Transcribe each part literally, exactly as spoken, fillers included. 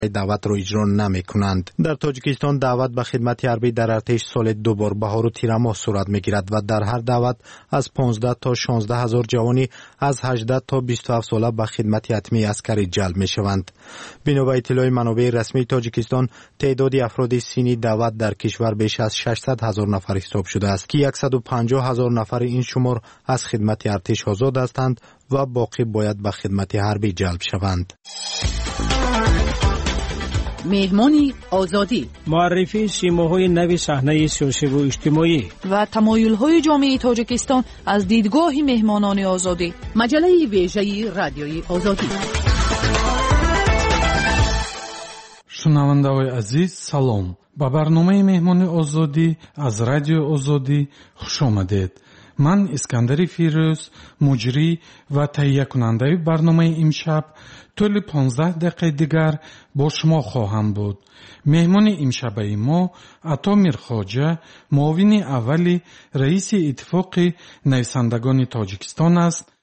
دعوت را اجرا نمی کنند. در تاجیکستان دعوت به خدمت حربی در ارتش سال دو بار بهار و تیر ماه صورت می گیرد و در هر دعوت از پانزده تا شانزده هزار جوانی از هجده تا بیست و هفت ساله به خدمت حتمی عسکری جلب می شوند. بنا به اطلاع منابع رسمی تاجیکستان، تعداد افراد سینی دعوت در کشور بیش از ششصد هزار نفر حساب شده است که صد و پنجاه هزار نفر این شمار از خدمت ارتش آزاد هستند و باقی باید به خدمت حربی جلب شوند. مهمانی آزادی، معرفی سیماهای نوی صحنه سیاسی و اجتماعی و تمایل‌های جامعه تاجیکستان از دیدگاه مهمانان آزادی. مجله ویژه رادیوی آزادی. شنونده‌های عزیز سلام. با برنامه مهمانی آزادی از رادیو آزادی خوش آمدید. من اسکندر فیروز، مجری و تهیه کننده برنامه امشب، طول پانزده دقیقه دیگر با شما خواهم بود. مهمان امشب ما عطا میرخواجه، معاون اولی رئیس اتفاق نویسندگان تاجیکستان است.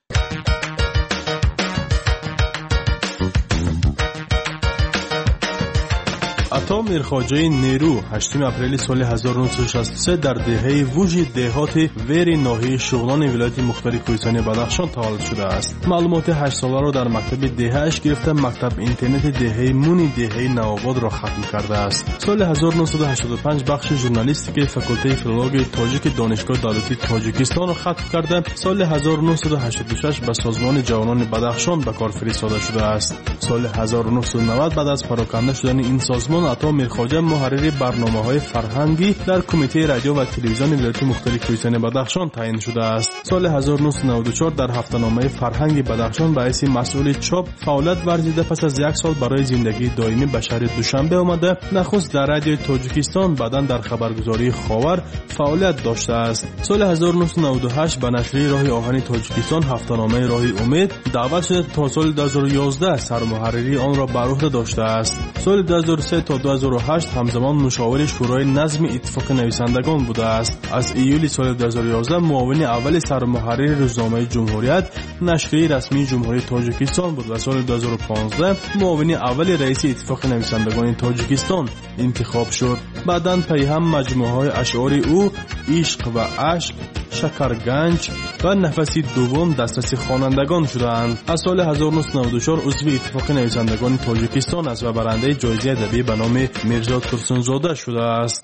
عطا میرخواجه نیرو هشتم اپریل سال هزار و نهصد و شصت و سه در دهه ووژ دهات ویر ناحیه شغلان ولایت مختار کوهستانی بدخشان تولد شده است. معلومات هشت ساله را در مکتب دهه‌اش گرفته مکتب اینترنت دهه مونی دهه نوآباد را ختم کرده است. سال هزار و نهصد و هشتاد و پنج بخش ژورنالیستیک فاکولته فیلولوژی تاجیک دانشگاه دولتی تاجیکستان را ختم کرده. سال هزار و نهصد و هشتاد و شش به سازمان جوانان بدخشان به کار فرستاده شده است. سال هزار و نهصد و نود بعد از پراکنده شدن این سازمان، عطا میرخواجه محرر برنامه‌های فرهنگی در کمیته رادیو و تلویزیون ولایت مختار کوهستانی بدخشان تعیین شده است. سال هزار و نهصد و نود و چهار در هفته‌نامه فرهنگ بدخشان به حیث مسئول چاپ فعالیت ورزیده. پس از یک سال برای زندگی دائمی به شهر دوشنبه آمده. نخست در رادیو تاجیکستان، بعداً در خبرگزاری خاور فعالیت داشته است. سال هزار و نهصد و نود و هشت به نشریه راه آهن تاجیکستان هفته‌نامه راه امید دعوت شده تا سال دو هزار و یازده سرمحرری آن را بر عهده داشته است. سال دو هزار و سه تا دو هزار و هشت همزمان مشاور شورای نظم اتفاق نویسندگان بوده است. از ایول سال دو هزار و یازده معاون اول سرمحرر روزنامه جمهوریت، نشریه رسمی جمهوری تاجیکستان بود و سال دو هزار و پانزده معاون اول رئیس اتفاق نویسندگان تاجیکستان انتخاب شد. بعداً پی هم مجموعه‌های اشعار او عشق و اشک، شکرگنج و نفسی دوم دسترسی خوانندگان شدند. از سال هزار و نهصد و نود و چهار عضو اتفاق نویسندگان تاجیکستان است و برنده جایزه ادبی به نام میرزا ترسنزاده شده است.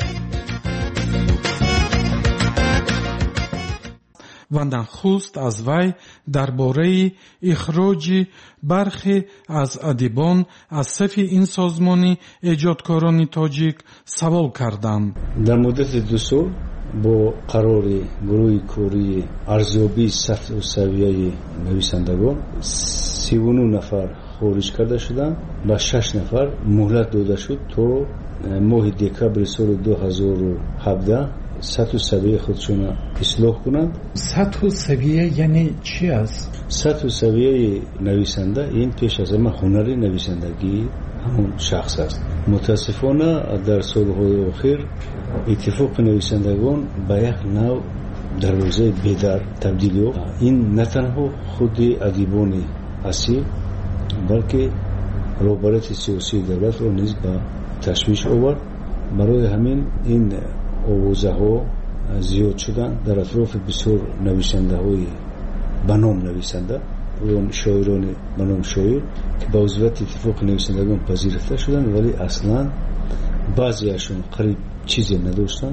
و نخست از وی درباره اخراج برخی از ادیبان از صف این سازمان ایجادکاران تاجیک سوال کردم. در مدت دو سال با قرار گروه کاری ارزیابی سطح و سویه نویسندگان سی و نه نفر خارج کرده شدند و شش نفر مهلت داده شد تا ماه دکبر سال دو هزار و هفده سطح و سویه خودشون اصلاح کنند. سطح و سویه یعنی چی است؟ سطح و سویه نویسنده این پیش از همه هنر نویسندگی همون شخص است. متاسفانه در سالهای اخیر اتفاق نویسندگان به یک نوع در روزه بیدار تبدیل یافت. این نه تنها خود ادیبان اصیل بلکه روابط سیاسی دولت را نیز به تشویش آورد. برای همین این آوازه ها زیاد شدن در اطراف بسیار نویسنده های بنام نویسنده و شاعران بنام شاعر که با عضویت اتفاق نویسندگان پذیرفته شدن، ولی اصلا بعضی هاشون قریب چیزی نداشتن.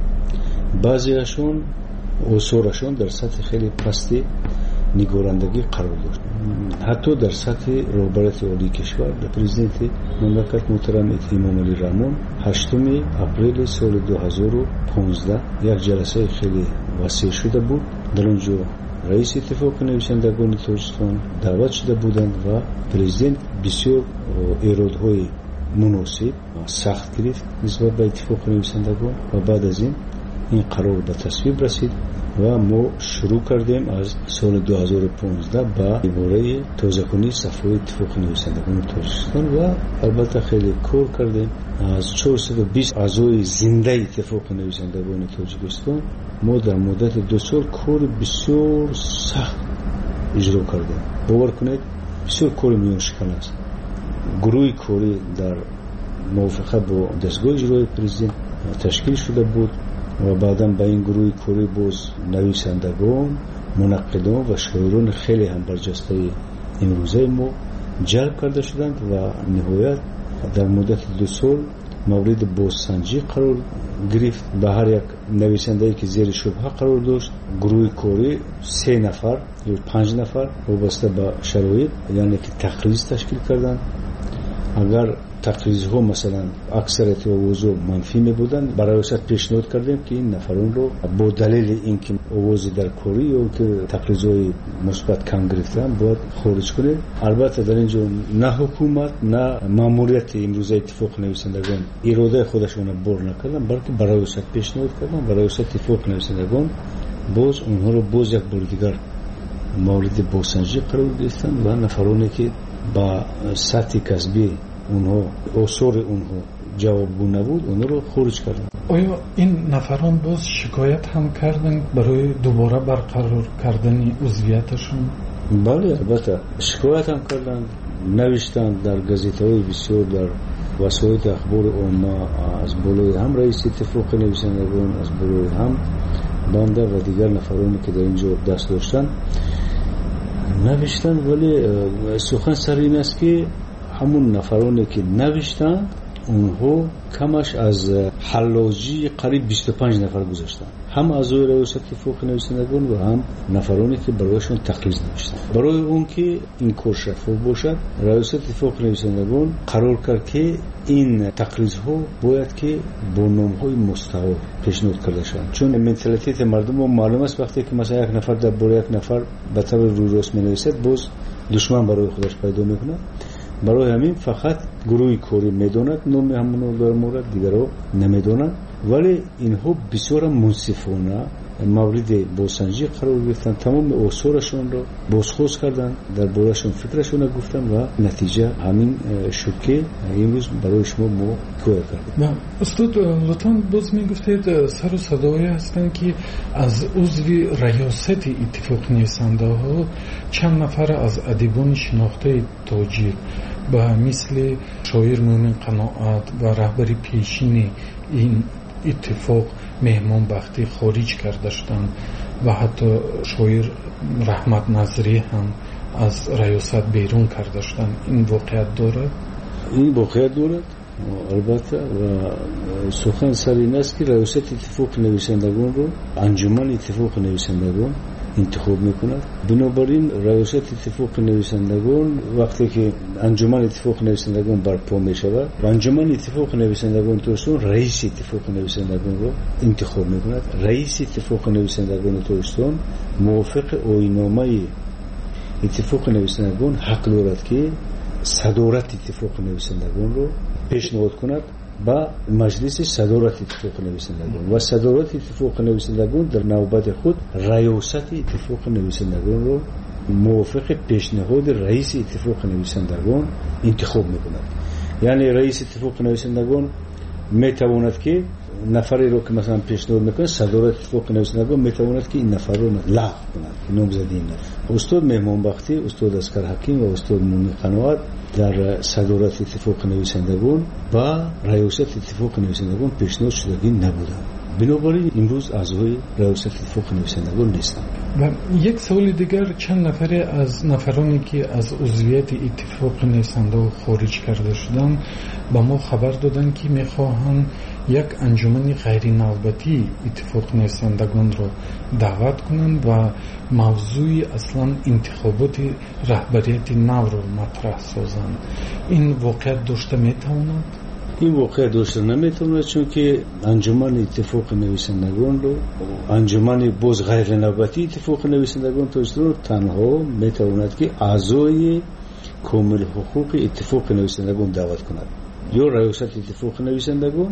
بعضی هاشون آثارشون در سطح خیلی پستی نگارندگی قرار داشت. حتی در سطح رهبرت عالی کشور در پرزیدنت مملکت محترم امام علی رحمان هشتم اپریل سال دو هزار و پانزده یک جلسه خیلی وسیع شده بود. در اونجا رئیس اتفاق نویسندگان تاجیکستان دعوت شده بودند و پرزیدنت بسیار ایرادهای مناسب و سخت گرفت نسبت به اتفاق نویسندگان و بعد از این این قرار به تصویب رسید و ما شروع کردیم از سال دو هزار و پانزده با دوباره تازه‌کنی صفحه اتفاق نویسندگان تاجیکستان و البته خیلی کار کردیم. از چهارصد و بیست اعضای زنده اتفاق نویسندگان تاجیکستان ما در مدت دو سال کار بسیار سخت اجرا کردیم. باور کنید بسیار کار میان شکن است. گروه کوری در موافقه با دستگاه اجرایی پرزیدنت تشکیل شده بود و بعدا با این گروه کوری باز نویسندگان، منقدان و شاعران خیلی هم برجسته امروزه ما جلب کرده شدند و نهایت در مدت دو سال مورد بازسنجی قرار گرفت. به هر یک نویسنده‌ای که زیر شبهه قرار داشت گروه کوری سه نفر یا پنج نفر وابسته به شرایط یعنی که تقریض تشکیل کردند. اگر تقریض‌ها مثلا اکثریت اوضاع منفی می بودند برای ریاست پیشنهاد کردیم که این نفران رو با دلیل اینکه اوضاع در کوری یا که تقریض‌های مثبت کم گرفتن باید خارج کنه. البته در اینجا نه حکومت نه ماموریت امروزه اتفاق نویسندگان اراده خودشون بر نکردن بلکه برای ریاست پیشنهاد کردن. برای ریاست اتفاق نویسندگان باز اونها رو باز یک بار دیگر مورد بازسنجی قرار گرفتن و نفرانی که با سطح کسبی اونها اصول اونها جوابگو نبود اونها رو خارج کردن. آیا این نفران باز شکایت هم کردن برای دوباره برقرار کردن عضویتشون؟ بله البته شکایت هم کردن، نوشتن در گزیته‌های بسیار، در وسایل اخبار عامه، از بالای هم رئیس اتفاق نویسندگان، از بالای هم بنده و دیگر نفرانی که در اینجا دست داشتن نوشتن. ولی سخن سر این است که همون نفرانی که نوشتن اونها کمش از حلاجی قریب بیست و پنج نفر گذاشتن، هم اعضای ریاست اتفاق نویسندگان و هم نفرانی که برایشون تقریض نوشتن. برای اون که این کار شفاف باشد ریاست اتفاق نویسندگان قرار کرد که این تقریض ها باید که با نام های مستعار پیشنهاد کرده شوند، چون منتالیته مردم رو معلوم است وقتی که مثلا یک نفر در برای یک نفر به طور روی راست می‌نویسد باز دشمن برای خودش پیدا میکنه. برای همین فقط گروه کوری میداند نام همونو در مورد دیگرها نمیدانند، ولی اینها بسیار منصفانه مورد بازسنجی قرار گرفتن، تمام اصولشون رو بازخواست کردن، در بارشون فکرشون رو گفتن و نتیجه همین شد که امروز برای شما ما کار کردیم. استاد لطفاً باز میگفتید سر و صدایی هستن که از عضو ریاست اتفاق نویسنده ها چند نفر از ادیبان شناخته تاجیک به مثل شاعر مومن قناعت و رهبر پیشین این اتفاق مهمان بختی خارج کرده شدند و حتی شاعر رحمت نظری هم از ریاست بیرون کرده شدند. این واقعیت دارد؟ این واقعیت دارد البته و سخن سر این است که ریاست اتفاق نویسندگان رو انجمن اتفاق نویسندگان انتخاب میکند. بنابراین ریاست اتفاق نویسندگان وقتی که انجمن اتفاق نویسندگان برپا میشود و انجمن اتفاق نویسندگان توسون رئیس اتفاق نویسندگان رو انتخاب میکند. رئیس اتفاق نویسندگان توسون موافق آیین‌نامه اتفاق نویسندگان حق دارد که صدارت اتفاق نویسندگان رو پیشنهاد کند با مجلس صدارت اتفاق نویسندگان و صدارت اتفاق نویسندگان در نوبت خود ریاست اتفاق نویسندگان رو موافق پیشنهاد رئیس اتفاق نویسندگان انتخاب میکند. یعنی رئیس اتفاق نویسندگان میتواند که نفری رو که مثلا پیشنهاد میکنه صدارت اتفاق نویسندگان میتواند که این نفر رو لغو کند که نامزدی نشه. استاد مهمان بختی، استاد اسکر حکیم و استاد مومن قناعت در صدارت اتفاق نویسندگان و ریاست اتفاق نویسندگان پیشنهاد شدگی نبودند. بنابراین امروز اعضای ریاست اتفاق نویسندگان نیستند. و یک سوال دیگر، چند نفر از نفرانی که از عضویت اتفاق نویسنده خارج کرده شدند با ما خبر دادند که میخواهند یک انجمن غیر نوبتی اتفاق نویسندگان را دعوت کنند و موضوع اصلا انتخابات رهبریت نو را مطرح سازند. این واقعیت داشته میتواند؟ این واقعیت داشته نمیتواند، چون که انجمن اتفاق نویسندگان رو انجمن باز غیر نوبتی اتفاق نویسندگان توسط تنها میتواند که اعضای کامل حقوق اتفاق نویسندگان دعوت کند یا ریاست اتفاق نویسندگان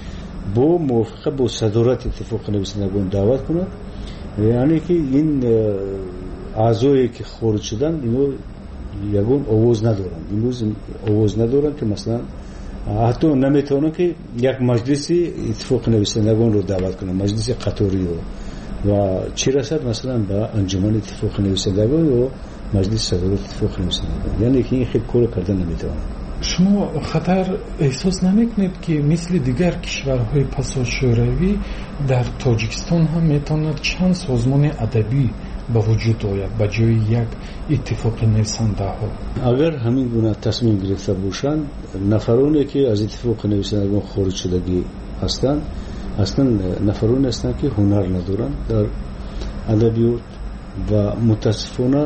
با موافقه با صدارت اتفاق نویسندگان دعوت کند. یعنی که این اعضایی که خارج شدن اینو یگون آواز ندارن، امروز آواز ندارن که مثلا حتی نمیتونن که یک مجلس اتفاق نویسندگان رو دعوت کنن، مجلس قطاری رو، و چی رسد مثلا با انجمن اتفاق نویسندگان و مجلس صدارت اتفاق نویسندگان. یعنی که این خیلی کار کردن نمیتونن. شما خطر احساس نمیکنید که مثل دیگر کشورهای پساشوروی در تاجیکستان هم میتواند چند سازمان ادبی به وجود آید به جای یک اتفاق نویسنده ها؟ اگر همین گونه تصمیم گرفته باشند، نفرانی که از اتفاق نویسندگان خارج شدگی هستند اصلا نفرانی هستند که هنر ندارند در ادبیات و متاسفانه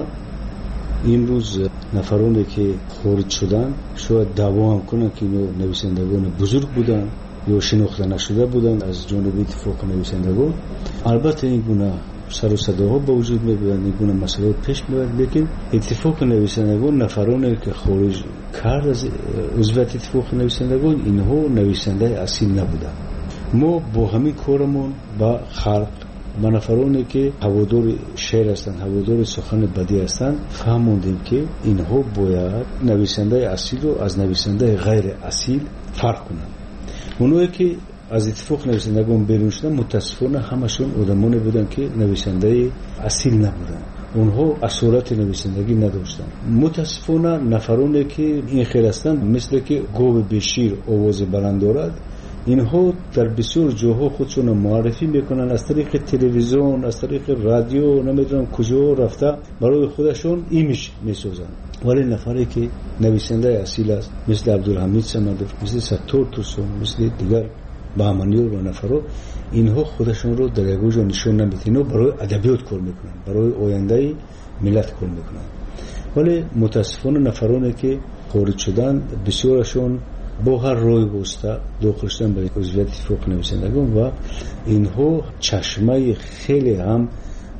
امروز نفرانی که خارج شدن شاید دعوا هم کنند که نویسندگان بزرگ بودند یا شناخته نشده بودند از جانب اتفاق نویسندگان. البته این گونه سر و صداها با وجود می‌آید، این گونه مسائل پیش میاد، لیکن اتفاق نویسندگان نفرانی که خارج کرد از عضویت اتفاق نویسندگان اینها نویسنده اصیل نبودند. ما با همین کارمون با خلق با نفرانی که هوادار شعر هستند، هوادار سخن بدی هستند، فهمیدیم که اینها باید نویسنده اصیل رو از نویسنده غیر اصیل فرق کنند. اونایی که از اتفاق نویسندگان بیرون شدن متاسفانه همشون آدمانی بودن که نویسنده اصیل نبودن، اونها اصالت نویسندگی نداشتن. متاسفانه نفرانی که این خیر هستند مثل که گاو بشیر آواز بلند دارد، اینها در بسیار جاها خودشون معرفی میکنن از طریق تلویزیون، از طریق رادیو، نمیدونم کجا رفته برای خودشون ایمیج میسازن. ولی نفری که نویسنده اصیل است مثل عبدالحمید صمدov، مثل ستار توسون، مثل دیگر بهمنیار و نفرها، اینها خودشون رو در یک جا نشون نمیدن، اینها برای ادبیات کار میکنن، برای آینده ملت کار میکنن. ولی متاسفانه نفرانی که خارج شدن بسیارشون با هر روی واسطه داخل شدن به عضویت اتفاق نویسندگان و اینها چشمه خیلی هم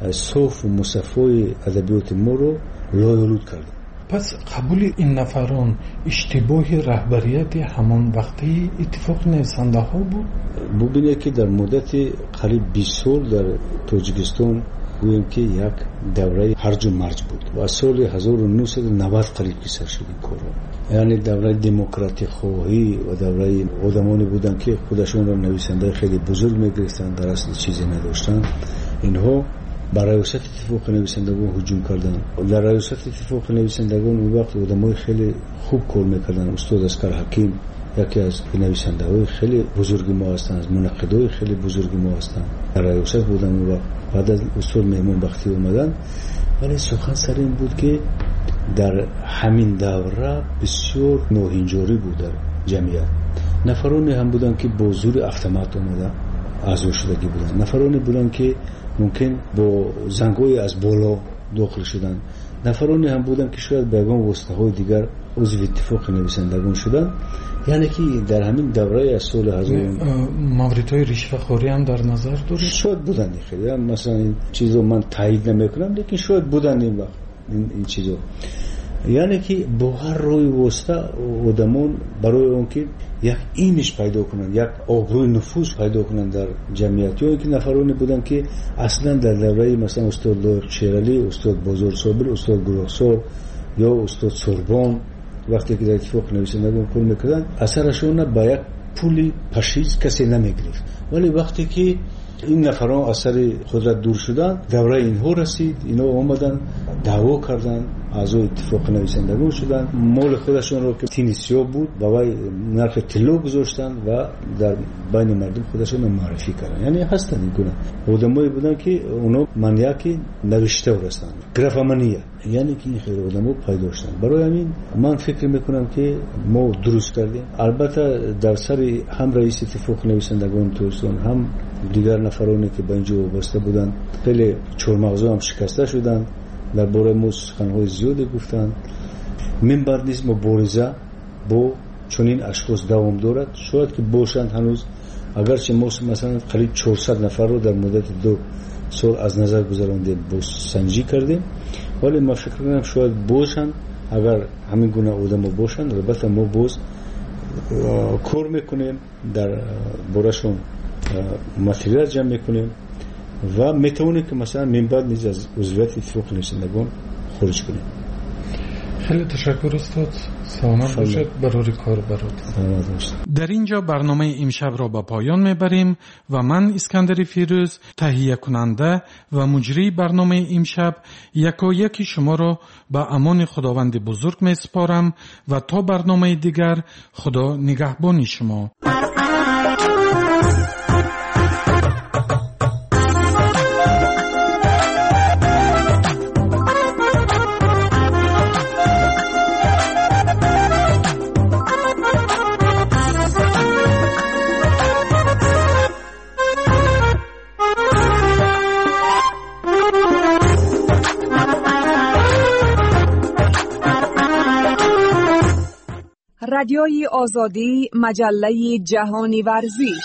صاف و مصفای ادبیات ما رو لایالود کرده. پس قبول این نفران اشتباه رهبریت همان وقتی اتفاق نویسنده ها بود؟ ببینید که در مدت قریب بیست سال در تاجیکستان گویم که یک دوره هرج و مرج بود و از سال هزار و نهصد و نود قریب که سر شد این کار. یعنی دوره دموکراتی خواهی و دوره آدمانی بودن که خودشون را نویسنده خیلی بزرگ میگرفتن، در اصل چیزی نداشتن. اینها برای ریاست اتفاق نویسندگان هجوم کردن. در ریاست اتفاق نویسندگان اون وقت آدمای خیلی خوب کار میکردن. استاد اسکر حکیم یکی از نویسنده‌های خیلی بزرگ ما هستند، از منقدای خیلی بزرگ ما هستند. در ریاست بودن اون وقت. بعد از استاد مهمون بختی اومدن، ولی سخن سر این بود که در همین دوره بسیار ناهنجاری بود در جمعیت. نفرانی هم بودن که با زور اتومات اومدن اعضا شدگی بودن، نفرانی بودن که ممکن با زنگای از بالا داخل شدن، نفرانی هم بودن که شاید به یگان واسطه‌های دیگر عضو اتفاق نویسندگان شدن. یعنی که در همین دوره از سال هزار موردهای رشوه‌خوری هم در نظر دارید؟ شاید بودن خیلی، مثلا این چیزو من تایید نمیکنم، لیکن شاید بودن این وقت این, این چیزو. یعنی که با هر روی واسطه آدمان برای اون که یک ایمیج پیدا کنند، یک آبروی نفوذ پیدا کنند در جمعیت، یا اینکه نفرانی بودن که اصلا در دوره مثلا استاد لایق شیرالی، استاد بازار صابر، استاد گروهسار یا استاد سوربان وقتی که در اتفاق نویسندگان کار میکردن اثرشون با یک پولی پشیز کسی نمیگرفت. ولی وقتی که این نفران اثر قدرت دور شدن، دوره اینها رسید، اینا آمدن دعوا کردن، اعضای اتفاق نویسندگان شدن، مال خودشون رو که تینیسیا بود باید نرخ طلا گذاشتن و در بین مردم خودشون رو معرفی کردن. یعنی هستن این گونه آدمایی بودن که اونا منیاکی نوشته ورستن، گرافمانیه، یعنی که این خیلی آدمو پیدا شدن. برای همین من فکر میکنم که ما درست کردیم. البته در سر هم رئیس اتفاق نویسندگان توسون هم دیگر نفرانی که به اینجا وابسته بودن خیلی چورمغزا هم شکسته شدن، در باره ما سخنهای زیادی گفتن. من بر نیز مبارزه با چنین اشخاص دوام دارد، شاید که باشند هنوز، اگرچه ما مثلا قریب چهارصد نفر رو در مدت دو سال از نظر گذراندیم، با سنجی کردیم، ولی ما فکر کنم شاید باشند. اگر همین گونه آدم باشند البته ما باز کار میکنیم، در بارشون متریال جمع میکنیم و میتونیم که مثلا من بعد نیز از عضویت اتفاق نویسندگان خارج کنیم. خیلی تشکر استاد. سلامت باشید. برای کار برات. در اینجا برنامه امشب را به پایان میبریم و من اسکندر فیروز تهیه کننده و مجری برنامه امشب یکا یکی شما را به امان خداوند بزرگ میسپارم و تا برنامه دیگر خدا نگهبان شما. رادیوی آزادی، مجله جهانی ورزش.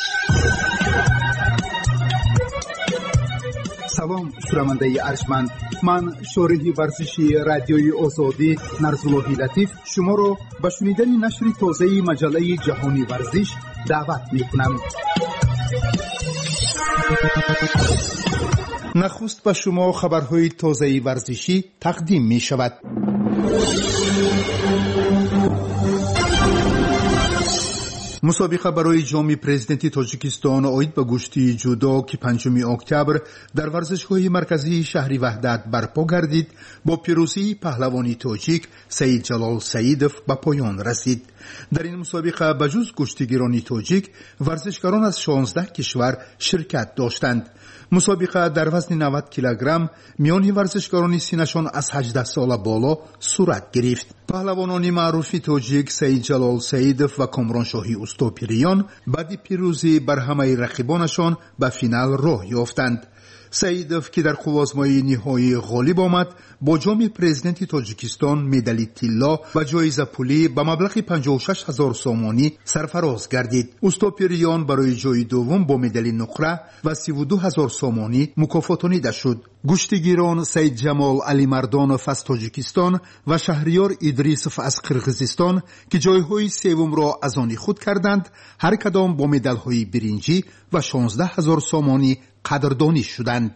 سلام شنونده ارجمند، من شارح ورزشی رادیوی آزادی نرزاللهی لطیف شما را به شنیدن نشر تازه مجله جهانی ورزش دعوت می‌کنم. نخست به شما خبرهای تازه ورزشی تقدیم می‌شود. مسابقه برای جام پرزیدنتی تاجیکستان اوید به گشتی جودو که پنجم اکتبر در ورزشگاه مرکزی شهر وحدت برپا گردید با پیروزی پهلوانی تاجیک سید جلال سیدوف به پایان رسید. در این مسابقه بجز کشتیگیران تاجیک ورزشکاران از شانزده کشور شرکت داشتند. مسابقه در وزن نود کیلوگرم میان ورزشکاران سینشان از هجده سال بالا صورت گرفت. پهلوانان معروف تاجیک سید جلال سیدوف و کامران شاهی استوپیریان بعد پیروزی بر همه رقیبانشان به فینال راه یافتند. سیدوف که در قوازمای نهایی غالب آمد با جام پرزیدنتی تاجیکستان مدال طلا و جایزه پولی به مبلغ پنجاه و شش هزار سومانی سرفراز گردید. استوپیریان برای جای دوم با مدال نقره و سی و دو هزار سومانی مکافاتانیده شد. گشتیگیران سید جمال علی مردانوف از تاجیکستان و شهریار ادریسوف از قرقیزستان که جایهای سوم را از آن خود کردند، هر کدام با مدال‌های برنجی و شانزده هزار سومانی قدردانی شدند.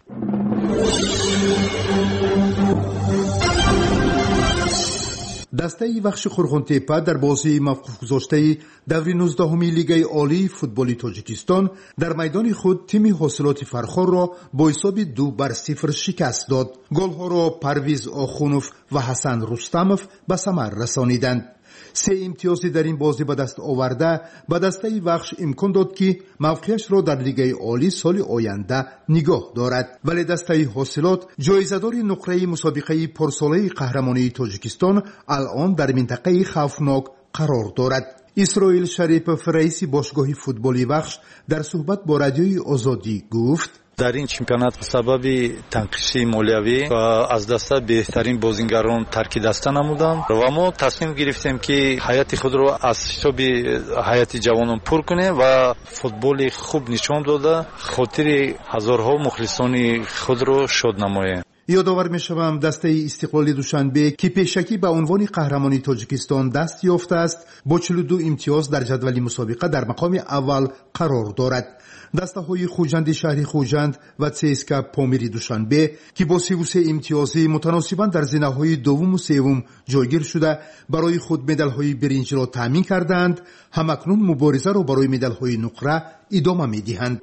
دسته بخش خرخونتپه در بازی موقوف گذاشته دور نوزدهمی لیگ عالی فوتبال تاجیکستان در میدان خود تیم حاصلات فرخار را با حساب دو بر صفر شکست داد. گل‌ها را پرویز آخونوف و حسن رستموف به ثمر رسانیدند. سه امتیازی در این بازی به دست آورده به دسته بخش امکان داد که موقعش را در لیگ عالی سال آینده نگاه دارد، ولی دسته حاصلات جایزه‌دار نقره مسابقه پرساله قهرمانی تاجیکستان الان در منطقه خوفناک قرار دارد. اسرائیل شریپوف رئیس باشگاه فوتبالی بخش در صحبت با رادیوی آزادی گفت: در این چمپیونات سبب تنقیص مالیوی و از دسته بهترین بازیگران ترک دسته نمودند و ما تصمیم گرفتیم که حیات خود را از حساب حیات جوانان پر کنیم و فوتبال خوب نشان داده خاطر هزارها مخلصان خود را شاد نماییم. یادآور می‌شوم دسته استقلال دوشنبه که پیشکی به عنوان قهرمانی تاجیکستان دست یافته است با چهل و دو امتیاز در جدول مسابقه در مقام اول قرار دارد. دسته های خوجند شهر خوجند و تسکا پامیری دوشنبه که با سی و سه امتیازی متناسباً در زینه های دوم و سوم جایگیر شده برای خود مدال های برنج را تامین کردند، همکنون مبارزه را برای مدال های نقره ادامه می‌دهند.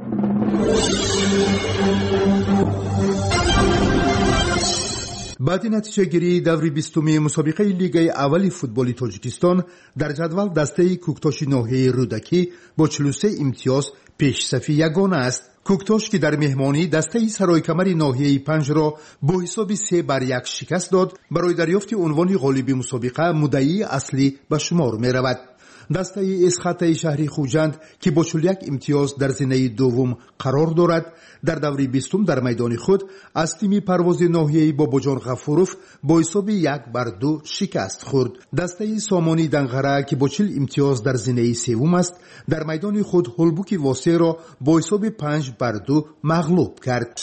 بعد نتیجه گیری دور بیستمی مسابقه لیگ اول فوتبال تاجیکستان در جدول دسته کوکتاش ناحیه رودکی با چهل و سه امتیاز پیش صفی یگانه است. کوکتاش که در مهمانی دسته سرایکمر ناحیه پنج را با حساب سه بر یک شکست داد، برای دریافت عنوان غالب مسابقه مدعی اصلی به شمار می رود. دسته اسخط شهری خوجند که با چهل و یک امتیاز در زینه دوم قرار دارد در دور بیستم در میدان خود از تیم پرواز ناحیه‌ای باباجان غفوروف با حساب یک بر دو شکست خورد. دسته سامانی دنغره که با چهل امتیاز در زینه سوم است در میدان خود هولبوک واسه را با حساب پنج بر دو مغلوب کرد.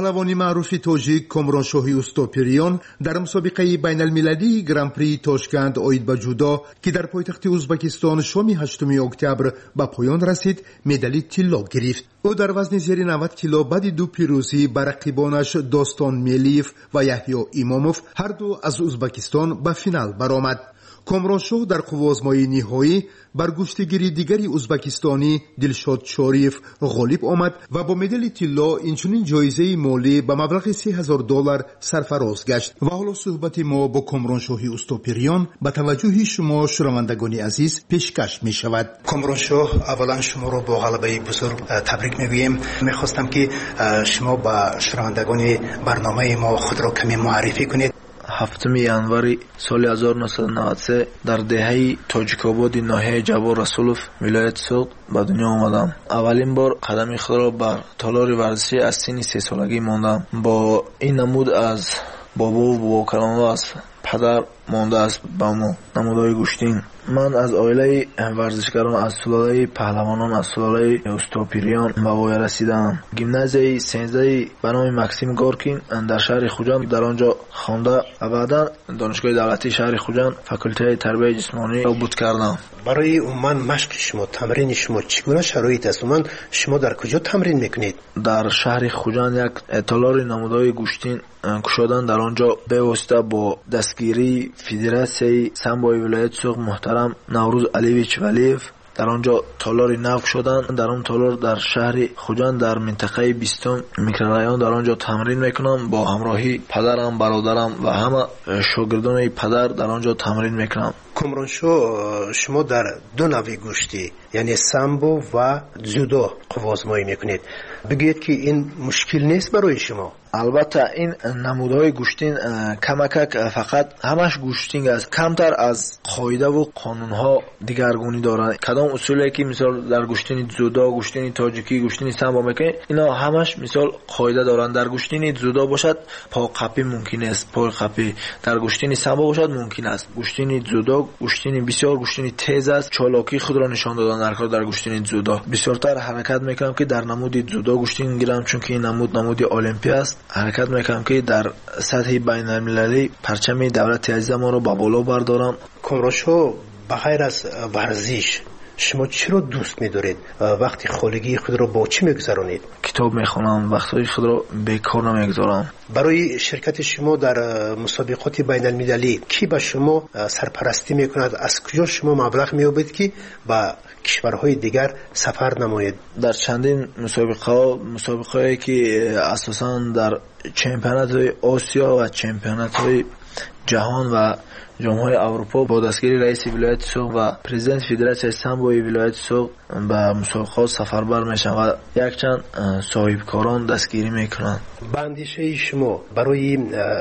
پهلوانی معروف تاجیک کامرانشاهی اوستاپریان در مسابقه بین المللی گران پری تاشکند آید به جودو که در پایتخت ازبکستان شام هشتم اکتبر به پایان رسید مدال طلا گرفت. او در وزن زیر نود کیلو بعد دو پیروزی بر رقیبانش داستان میلیف و یحیی اماموف هر دو از ازبکستان به فینال برآمد. کامرانشاه در قوازمای نهایی بر گشتگیری دیگری ازبکستانی دلشاد شاریف غالب آمد و با مدال طلا اینچنین جایزه مالی به مبلغ سه هزار دلار سرفراز گشت. و حالا صحبت ما با کامرانشاهی اوستاپریان به توجه شما شنوندگان عزیز پیشکش می شود. کامرانشاه، اولا شما رو با غلبه بزرگ تبریک میگویم. میخواستم که شما با شنوندگان برنامه ما خود را کمی معرفی کنید. هفتم январи соли ҳазору нуҳсад و نود و سه در دهه توجیک‌آباد ناحیه جبار رسولوف ولایت سوغد به دنیا آمدم. اولین بار قدم خود را بر تالار ورزشی از سن سه سالگی ماندم. با این نمود از بابا و بابا کلان‌ها از پدر مانده است با ما نمودهای گوشتین. من از عائله ورزشکاران از سلاله پهلوانان از سلاله اوستاپریان به وای رسیدم. گیمنازیای سیزده به نام مکسیم گورکین در شهر خوجان در آنجا خوانده و بعدا دانشگاه دولتی شهر خوجان فاکولته تربیت جسمانی را بود کردم. برای عموما مشق شما، تمرین شما چگونه شرایط است؟ عموما شما در کجا تمرین میکنید؟ در شهر خوجان یک تالار نمودهای گوشتین کشادن. در آنجا به واسطه با دستگیری فدراسیای سامبوی ولایت سوغد محترم نوروز علیویچ ولیف در آنجا تالار نو شدن. در اون تالار در شهر خوجان در منطقه بیستم میکرورایون در آنجا تمرین میکنم. با همراهی پدرم، برادرم و همه شاگردان پدر در آنجا تمرین میکنم. کامرانشاه، شما در دو نوع گوشتی یعنی سامبو و جودو قوازمایی میکنید. بگید که این مشکل نیست برای شما؟ البته این نمودهای گوشتین کمکک فقط همش گوشتینگ است، کمتر از قاعده و قانونها دیگرگونی دارند. کدام اصولی که مثال در گوشتین جودو، گوشتین تاجیکی، گوشتین سامبو میکنید اینا همش مثال قاعده دارند. در گوشتین جودو باشد پا قپی ممکن است، پای قپی. در گوشتین سامبو باشد ممکن است. گوشتین جودو گوشتین بسیار گوشتین تیز است، چالاکی خود را نشان دادن در کار. در گوشتین جودو بسیارتر حرکت میکنم که در نمود جودو گوشتین گیرم، چون که این نمود نمود المپی است. حرکت میکنم که در سطح بین المللی پرچم دولت عزیز ما رو با بالا بردارم. کامرانشاه، بغیر از ورزش شما چی رو دوست می‌دارید؟ وقتی خالگی خود رو با چی می‌گذرونید؟ کتاب می‌خونم، وقتای خود رو بیکار نمی‌گذارم. برای شرکت شما در مسابقات بین المللی کی به شما سرپرستی می‌کند؟ از کجا شما مبلغ می‌یابید که با کشورهای دیگر سفر نمایید؟ در چندین مسابقه مسابقه‌ای که اساساً در چمپیونات‌های آسیا و چمپیونات‌های جهان و جمهوری اروپا با دستگیری رئیس ولایت سوغد و پرزیدنت فدراسیون سامبوی ولایت سوغد به مسابقات سفربر میشن و یک چند صاحبکاران دستگیری میکنن. به اندیشه شما برای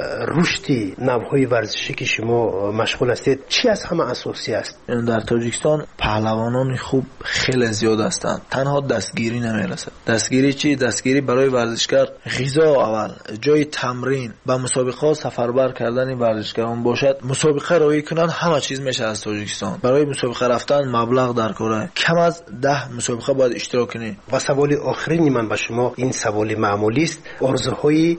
رشد نوهای ورزشی که شما مشغول هستید چی از همه اساسی است؟ در تاجیکستان پهلوانان خوب خیلی زیاد هستند، تنها دستگیری نمیرسه. دستگیری چی؟ دستگیری برای ورزشکار غذا اول، جای تمرین، با مسابقات سفربر کردن ورزشکاران باشد. مسابقه رایی کنن همه چیز میشه از تاجیکستان. برای مسابقه رفتن مبلغ در کاره، کم از ده مسابقه باید اشتراک کنی. و سوال آخرین من به شما، این سوال معمولی است، آرزوهای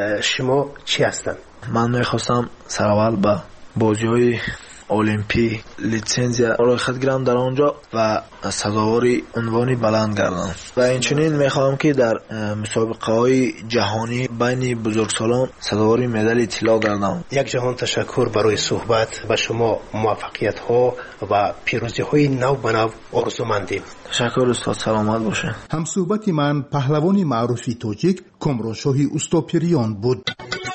شما چی هستند؟ من میخواستم سرول به بازی‌های المپی لیسنزیا را خود گیرم در آنجا و سزاواری عنوانی بلند گردم و اینچنین میخواهم که در مسابقه های جهانی بین بزرگسالان سزاواری مدال طلا گردم. یک جهان تشکر برای صحبت. به شما موفقیت ها و پیروزی های نو به نو آرزومندیم. تشکر استاد، سلامت باشه. هم صحبت من پهلوان معروفی تاجیک کامرانشاهی اوستاپریان بود.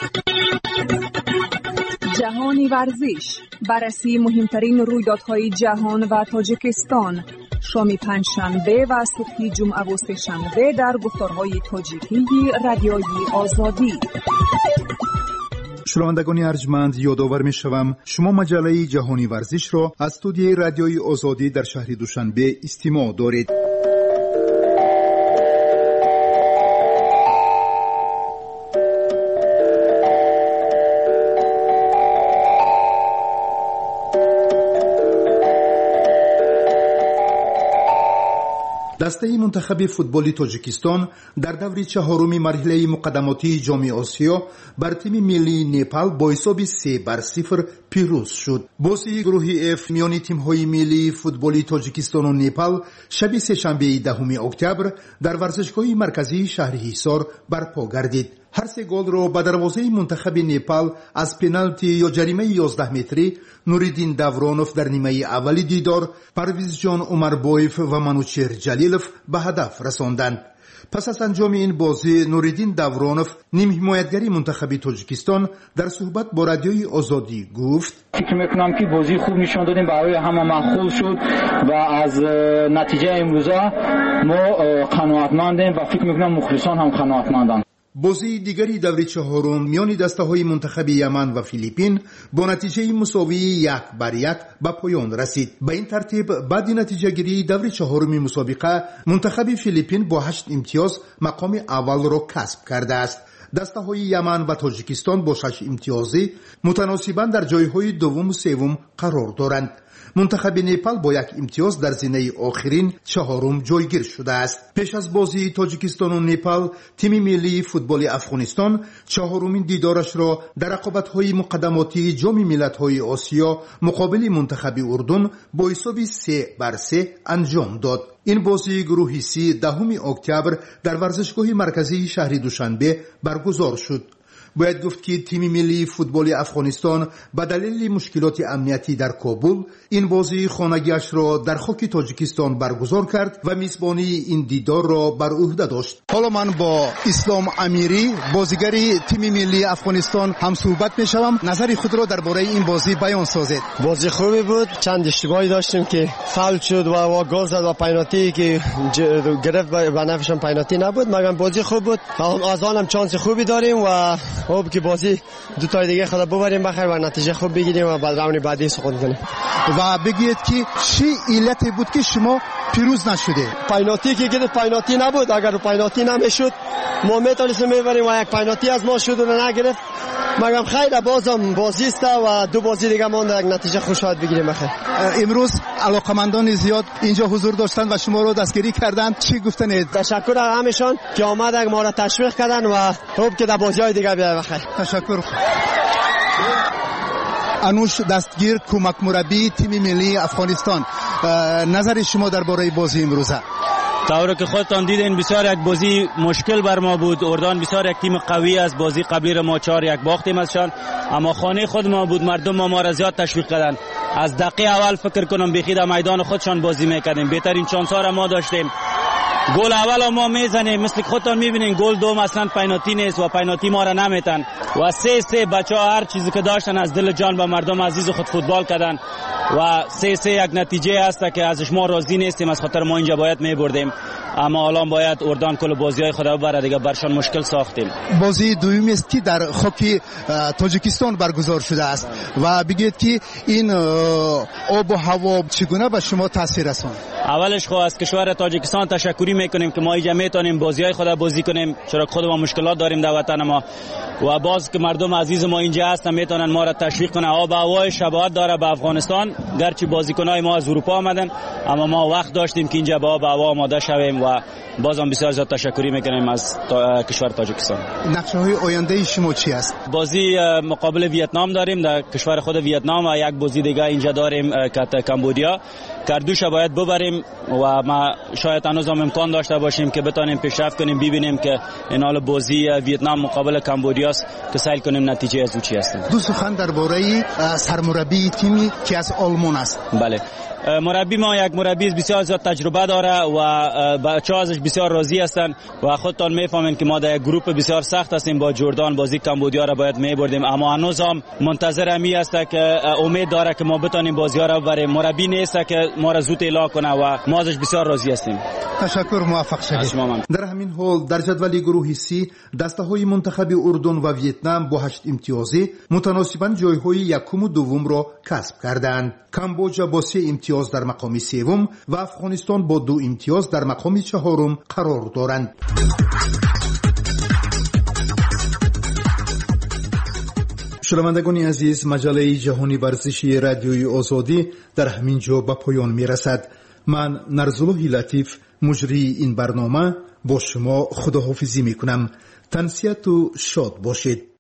جهانی ورزش، بررسی مهمترین رویدادهای جهان و تاجیکستان، شام پنجشنبه و صبح جمعه و سه‌شنبه در گفتارهای تاجیکی رادیوی آزادی. شنوندگان ارجمند، یادآور می‌شوم شما مجله جهانی ورزش را از استودیوی رادیوی آزادی در شهر دوشنبه استماع دارید. در دسته منتخب فوتبال تاجیکستان در دور چهارم مرحله مقدماتی جام آسیا بر تیم ملی نپال با حساب سه بر صفر پیروز شد. بازی گروه اف میان تیم‌های ملی فوتبال تاجیکستان و نپال شب سه‌شنبه دهم اکتبر در ورزشگاه مرکزی شهر حصار برپا گردید. هر سه گل را به دروازه منتخب نپال از پنالتی یا جریمه یازده متری نوریدین داورونوف در نیمه اولی دیدار، پرویز جان عمربایف و منوچهر جلیلوف به هدف رساندند. پس از انجام این بازی نوریدین داورونوف نیم حمایتگری منتخب تاجیکستان در صحبت با رادیوی آزادی گفت: فکر میکنم که بازی خوب نشان دادیم، برای همه معقول شد و از نتیجه امروز ما قناعتمندیم و فکر میکنم مخلصان هم قناعتمندند. بازی دیگری دور چهارم میان دسته‌های منتخب یمن و فیلیپین با نتیجه مساوی یک بر یک به پایان رسید. به این ترتیب بعد نتیجه گیری دور چهارم مسابقه منتخب فیلیپین با هشت امتیاز مقام اول را کسب کرده است. دسته‌های یمن و تاجیکستان با شش امتیازی متناسباً در جایهای دوم و سوم قرار دارند. منتخب نپال با یک امتیاز در زینه آخرین چهارم جایگیر شده است. پیش از بازی تاجیکستان و نپال، تیم ملی فوتبال افغانستان چهارمین دیدارش را در رقابت‌های مقدماتی جام ملت‌های آسیا مقابل منتخب اردن با حساب سه بر سه انجام داد. این بازی گروه سی دهم اکتبر در ورزشگاه مرکزی شهر دوشنبه برگزار شد. باید گفت که تیم ملی فوتبال افغانستان به دلیل مشکلات امنیتی در کابل این بازی خانگیش را در خاک تاجیکستان برگزار کرد و میزبانی این دیدار را بر عهده داشت. حالا من با اسلام امیری بازیگری تیم ملی افغانستان هم صحبت میشوم. نظر خود را درباره این بازی بیان سازید. بازی خوبی بود، چند اشتباهی داشتیم که فاول شد و گل زد و پنالتی که گرفت به نفعشون پنالتی نبود، مگر بازی خوب بود. از آنم چانس خوبی داریم و خوب که بازی دو تا دیگه خدا ببریم بخیر و نتیجه خوب بگیریم و بعد راند بعدی سقوط کنیم. و بگید که چی علت بود که شما پیروز نشده؟ پنالتی که گرفت پنالتی نبود، اگر پنالتی نمیشد ما میتونستیم میبریم و یک پنالتی از ما شد و نگرفت. مگر خیر بازم بازی است و دو بازی دیگه مونده، یک نتیجه خوش شاید بگیریم بخیر. امروز علاقمندان زیاد اینجا حضور داشتن و شما رو دستگیری کردن، چی گفتن؟ تشکر از همشون که آمدن ما را تشویق کردن و خوب که در بازی‌های دیگه بیایم بخیر. تشکر. انوش دستگیر کمک مربی تیم ملی افغانستان، نظر شما درباره بازی امروزه؟ طوری که خودتان دیدین بسیار یک بازی مشکل بر ما بود. اردن بسیار یک تیم قوی است، بازی قبلی را ما چهار یک باختیم ازشان، اما خانه خود ما بود، مردم ما ما را زیاد تشویق کردن. از دقیقه اول فکر کنم بیخی در میدان خودشان بازی میکردیم، بهترین چانس ها را ما داشتیم. گل اول ما میزنیم، مثل خودتان میبینین گل دوم اصلا پنالتی نیست و پنالتی ما را نمیتن و سه سه بچه‌ها هر چیزی که داشتن از دل جان به مردم عزیز خود فوتبال کردن و سه سه یک نتیجه است که ازش ما راضی نیستیم، از خاطر ما اینجا باید میبردیم، اما الان باید اردن کل بازی‌های خود ببره دیگه، برشان مشکل ساختیم. بازی دومی است که در خاک تاجیکستان برگزار شده است و بگید که این آب و هوا چگونه به شما تاثیر رساند؟ اولش خو از کشور تاجیکستان تشکری میکنیم که ما اینجا میتونیم بازی‌های خود بازی کنیم، چرا خود ما مشکلات داریم در وطن ما و باز که مردم عزیز ما اینجا هستن میتونن ما را تشویق کنن. آب و هوای شباهت داره به افغانستان، گرچه بازیکنای ما از اروپا آمدن اما ما وقت داشتیم که اینجا با آب و هوا آماده شویم و بازم بسیار زیاد تشکری میکنیم از تا... کشور تاجیکستان. نقشه‌های آینده شما چی است؟ بازی مقابل ویتنام داریم در کشور خود ویتنام و یک بازی دیگه اینجا داریم که کمبودیا، کردوش باید ببریم و ما شاید هنوز هم امکان داشته باشیم که بتونیم پیشرفت کنیم، ببینیم که این حال بازی ویتنام مقابل کمبودیا است که سعی کنیم نتیجه از او چی است. دو سخن درباره سرمربی تیمی که از آلمان است. بله، مربی ما یک مربی بسیار زیاد تجربه داره و بچه‌ها ازش بسیار راضی هستند و خودتان میفهمین که ما در یک گروه بسیار سخت هستیم با جردن، بازی کمبودیا را باید میبردیم اما هنوز هم منتظر امی است که امید داره که ما بتونیم بازی ها را ببریم. مربی نیست که ما را زود اعلام کنه و ما ازش بسیار راضی هستیم. تشکر، موفق شوید. در همین حال در جدول گروه سی دسته‌های منتخب اردن و ویتنام با هشت امتیازی متناسباً جایهای یکم و دوم را کسب کردند. کامبوجا با سه امتیاز در مقام سوم و افغانستان با دو امتیاز در مقام چهارم قرار دارند. شنوندگان عزیز، مجله جهانی ورزشی رادیوی آزادی در همین جا به پایان می رسد. من نرزالله لطیف مجری این برنامه با شما خداحافظی میکنم. تنسیت و شاد باشید.